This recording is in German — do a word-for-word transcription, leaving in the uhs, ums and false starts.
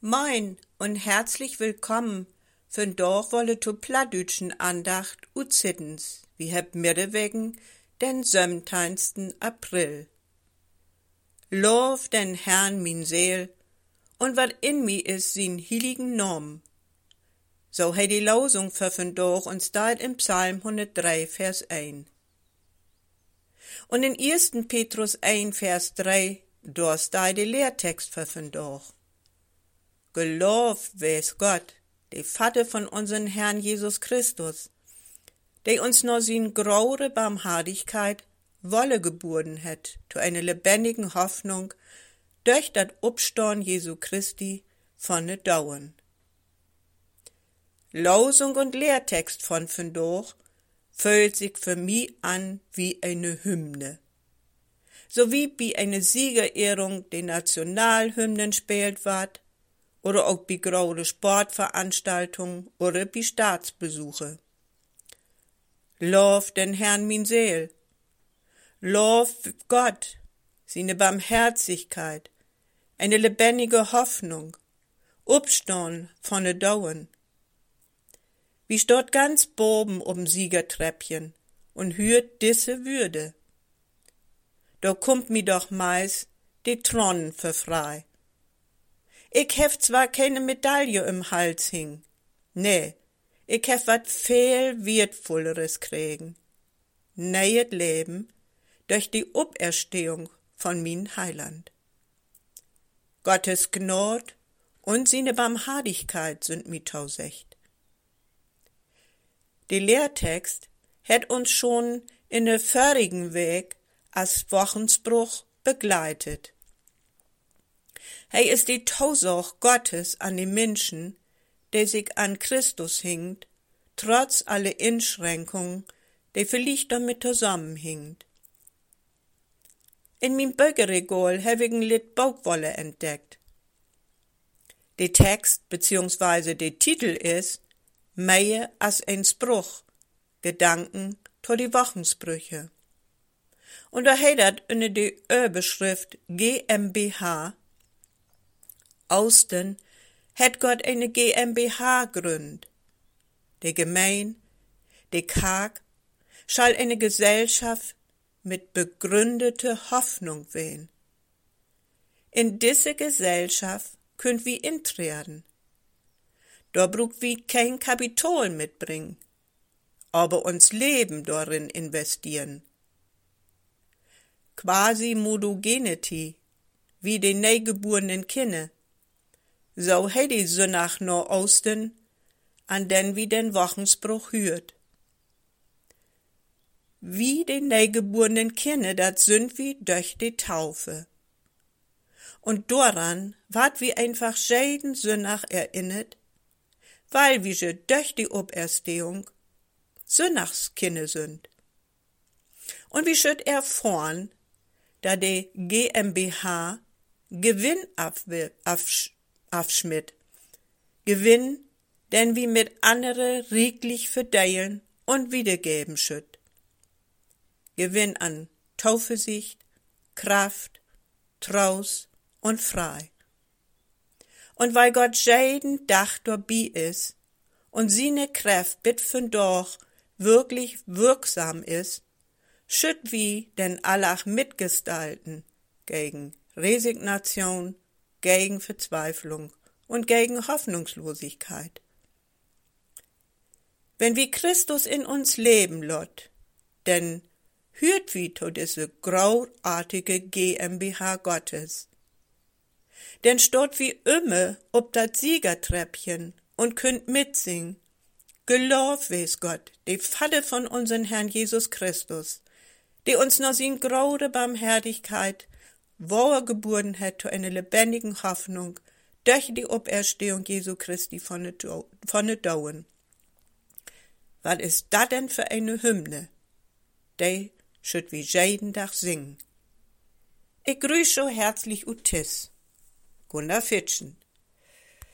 Moin und herzlich willkommen für doch wolle to Plattdütschen Andacht ut Sittens, wie heb Mittewegen, den siebzehnten April. Lof den Herrn min Seel, und wat in mi is sin heiligen Namen. So he die Losung für von doch und steht im Psalm hundertdrei, Vers eins. Und in ersten Petrus eins, Vers drei, da steht der Lehrtext für von doch. Gelobt wes Gott, der Vater von unserem Herrn Jesus Christus, der uns nur sin graue Barmhartigkeit Wolle geboren hat, zu einer lebendigen Hoffnung, durch dat Upstorn Jesu Christi von ne Dauern. Losung und Lehrtext von vandaag fühlt sich für mich an wie eine Hymne. So wie bei einer Siegerehrung die Nationalhymnen spielt wird, oder auch bei großen Sportveranstaltungen oder bei Staatsbesuche. Lof den Herrn min Seel. Lof Gott, seine Barmherzigkeit, eine lebendige Hoffnung, Upstorn von ne Dauern. Wie steht ganz boben um Siegertreppchen und hört disse Würde. Da kommt mi doch meist die Tronnen für frei. Ich hef zwar keine Medaille im Hals hing, nee, ich hef wat viel wertvolleres kriegen. Neues Leben durch die Auferstehung von min Heiland. Gottes Gnade und seine Barmhartigkeit sind mi tausecht. Der Lehrtext hat uns schon in der vorigen Weg als Wochensbruch begleitet. Er ist die Tausach Gottes an die Menschen, die sich an Christus hinkt, trotz aller Einschränkungen, die vielleicht damit zusammenhinkt. In mein Bücherregal habe ich ein Lied Baukwolle entdeckt. Der Text bzw. der Titel ist Mehr als ein Spruch, Gedanken to die Wochensprüche. Und da hat unter die Überschrift G m b H Austen hat Gott eine G m b H gründ. Die Gemein, die Karg, schall eine Gesellschaft mit begründete Hoffnung wehen. In diese Gesellschaft könnt wir intreten. Da brucht wir kein Kapital mitbringen, aber uns Leben darin investieren. Quasi Modogenity, wie die neugeborenen Kinder. So he die Sünnach no Osten, an den wie den Wochensbruch hört. Wie die neugeborenen Kinder, dat sind wie durch die Taufe. Und daran ward wie einfach jeden Sünnach erinnert, weil wir je durch die Auferstehung Sünnachskinder sind. Und wie schütt erfahren, da die G m b H Gewinn abschmidt. Gewinn, den wir mit andere riklich verdeilen und wiedergeben schütt. Gewinn an Taufesicht, Kraft, Traus und Frei. Und weil Gott jeden Tag dabei ist und seine Kraft bit von doch wirklich wirksam ist, schütt wie den Allach mitgestalten gegen Resignation, gegen Verzweiflung und gegen Hoffnungslosigkeit. Wenn wie Christus in uns leben lot, denn hört wie to diese großartige G m b H Gottes. Denn stot wie immer ob dat Siegertreppchen und könnt mitsingen. Gelobt wes Gott, der Vater von unserem Herrn Jesus Christus, der uns noch sin große Barmherzigkeit wo er geboren hat zu einer lebendigen Hoffnung durch die Auferstehung Jesu Christi von ne Dauern. Was ist das denn für eine Hymne? Die schütt wie jeden Tag singen. Ich grüße so herzlich Utis. Gunnar Fitschen.